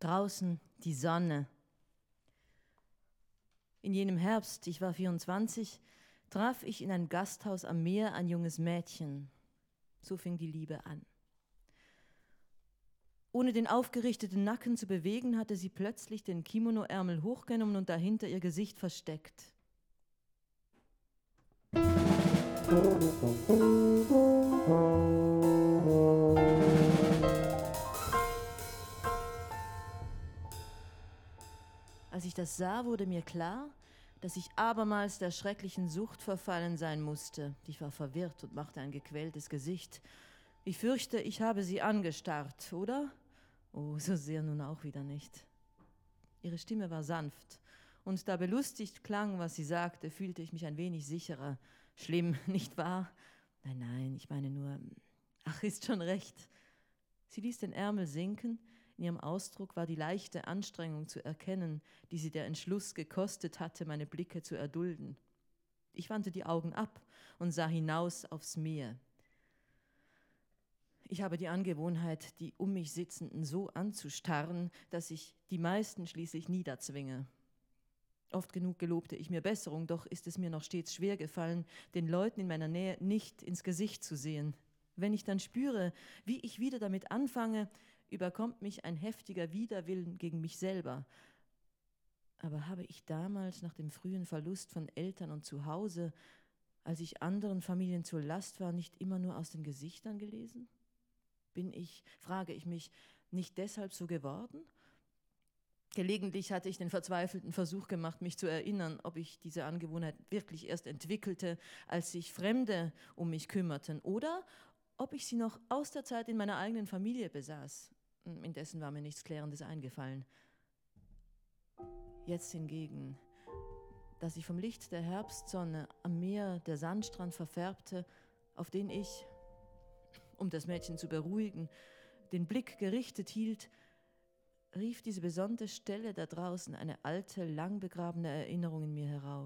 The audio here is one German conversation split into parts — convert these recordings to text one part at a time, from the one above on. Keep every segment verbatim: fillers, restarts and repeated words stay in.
Draußen die Sonne. In jenem Herbst, ich war vierundzwanzig, traf ich in einem Gasthaus am Meer ein junges Mädchen. So fing die Liebe an. Ohne den aufgerichteten Nacken zu bewegen, hatte sie plötzlich den Kimonoärmel hochgenommen und dahinter ihr Gesicht versteckt. Als ich das sah, wurde mir klar, dass ich abermals der schrecklichen Sucht verfallen sein musste. Ich war verwirrt und machte ein gequältes Gesicht. Ich fürchte, ich habe sie angestarrt, oder? Oh, so sehr nun auch wieder nicht. Ihre Stimme war sanft, und da belustigt klang, was sie sagte, fühlte ich mich ein wenig sicherer. Schlimm, nicht wahr? Nein, nein, ich meine nur, ach, ist schon recht. Sie ließ den Ärmel sinken. In ihrem Ausdruck war die leichte Anstrengung zu erkennen, die sie der Entschluss gekostet hatte, meine Blicke zu erdulden. Ich wandte die Augen ab und sah hinaus aufs Meer. Ich habe die Angewohnheit, die um mich Sitzenden so anzustarren, dass ich die meisten schließlich niederzwinge. Oft genug gelobte ich mir Besserung, doch ist es mir noch stets schwer gefallen, den Leuten in meiner Nähe nicht ins Gesicht zu sehen. Wenn ich dann spüre, wie ich wieder damit anfange, überkommt mich ein heftiger Widerwillen gegen mich selber. Aber habe ich damals nach dem frühen Verlust von Eltern und Zuhause, als ich anderen Familien zur Last war, nicht immer nur aus den Gesichtern gelesen? Bin ich, frage ich mich, nicht deshalb so geworden? Gelegentlich hatte ich den verzweifelten Versuch gemacht, mich zu erinnern, ob ich diese Angewohnheit wirklich erst entwickelte, als sich Fremde um mich kümmerten, oder ob ich sie noch aus der Zeit in meiner eigenen Familie besaß. Indessen war mir nichts Klärendes eingefallen. Jetzt hingegen, dass sich vom Licht der Herbstsonne am Meer der Sandstrand verfärbte, auf den ich, um das Mädchen zu beruhigen, den Blick gerichtet hielt, rief diese besondere Stelle da draußen eine alte, lang begrabene Erinnerung in mir herauf.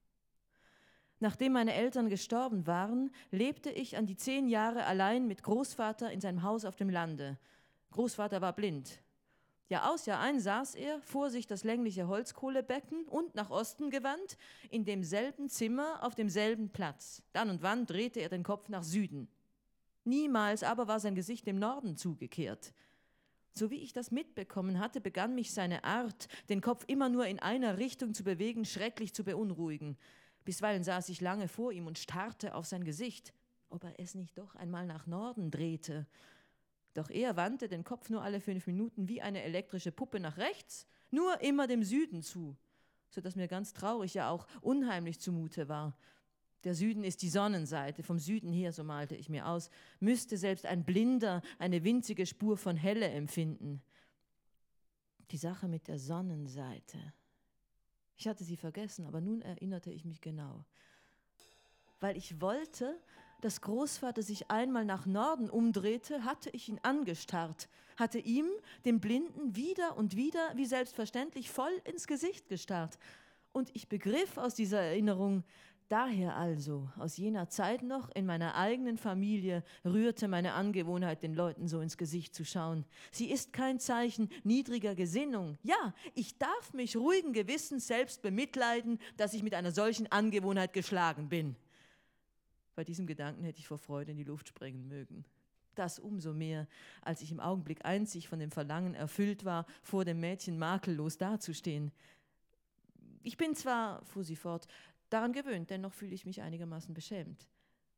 Nachdem meine Eltern gestorben waren, lebte ich an die zehn Jahre allein mit Großvater in seinem Haus auf dem Lande. Großvater war blind. Jahr aus, Jahr ein saß er, vor sich das längliche Holzkohlebecken und nach Osten gewandt, in demselben Zimmer, auf demselben Platz. Dann und wann drehte er den Kopf nach Süden. Niemals aber war sein Gesicht dem Norden zugekehrt. So wie ich das mitbekommen hatte, begann mich seine Art, den Kopf immer nur in einer Richtung zu bewegen, schrecklich zu beunruhigen. Bisweilen saß ich lange vor ihm und starrte auf sein Gesicht, ob er es nicht doch einmal nach Norden drehte. Doch er wandte den Kopf nur alle fünf Minuten wie eine elektrische Puppe nach rechts, nur immer dem Süden zu, sodass mir ganz traurig, ja auch unheimlich zumute war. Der Süden ist die Sonnenseite, vom Süden her, so malte ich mir aus, müsste selbst ein Blinder eine winzige Spur von Helle empfinden. Die Sache mit der Sonnenseite. Ich hatte sie vergessen, aber nun erinnerte ich mich genau. Weil ich wollte, dass Großvater sich einmal nach Norden umdrehte, hatte ich ihn angestarrt, hatte ihm, dem Blinden, wieder und wieder, wie selbstverständlich, voll ins Gesicht gestarrt. Und ich begriff aus dieser Erinnerung, daher also, aus jener Zeit noch, in meiner eigenen Familie, rührte meine Angewohnheit, den Leuten so ins Gesicht zu schauen. Sie ist kein Zeichen niedriger Gesinnung. Ja, ich darf mich ruhigen Gewissens selbst bemitleiden, dass ich mit einer solchen Angewohnheit geschlagen bin. Bei diesem Gedanken hätte ich vor Freude in die Luft sprengen mögen. Das umso mehr, als ich im Augenblick einzig von dem Verlangen erfüllt war, vor dem Mädchen makellos dazustehen. Ich bin zwar, fuhr sie fort, daran gewöhnt, dennoch fühle ich mich einigermaßen beschämt.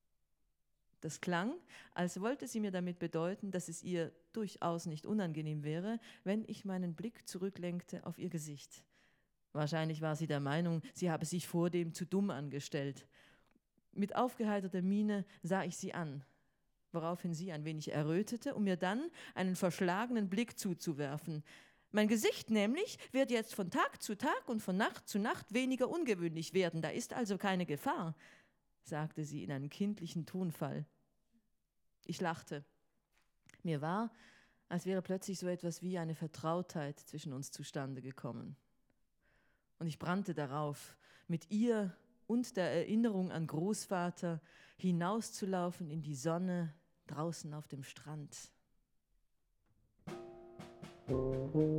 Das klang, als wollte sie mir damit bedeuten, dass es ihr durchaus nicht unangenehm wäre, wenn ich meinen Blick zurücklenkte auf ihr Gesicht. Wahrscheinlich war sie der Meinung, sie habe sich vordem zu dumm angestellt. Mit aufgeheiterter Miene sah ich sie an, woraufhin sie ein wenig errötete, um mir dann einen verschlagenen Blick zuzuwerfen. Mein Gesicht nämlich wird jetzt von Tag zu Tag und von Nacht zu Nacht weniger ungewöhnlich werden, da ist also keine Gefahr, sagte sie in einem kindlichen Tonfall. Ich lachte. Mir war, als wäre plötzlich so etwas wie eine Vertrautheit zwischen uns zustande gekommen. Und ich brannte darauf, mit ihr und der Erinnerung an Großvater hinauszulaufen in die Sonne draußen auf dem Strand. Musik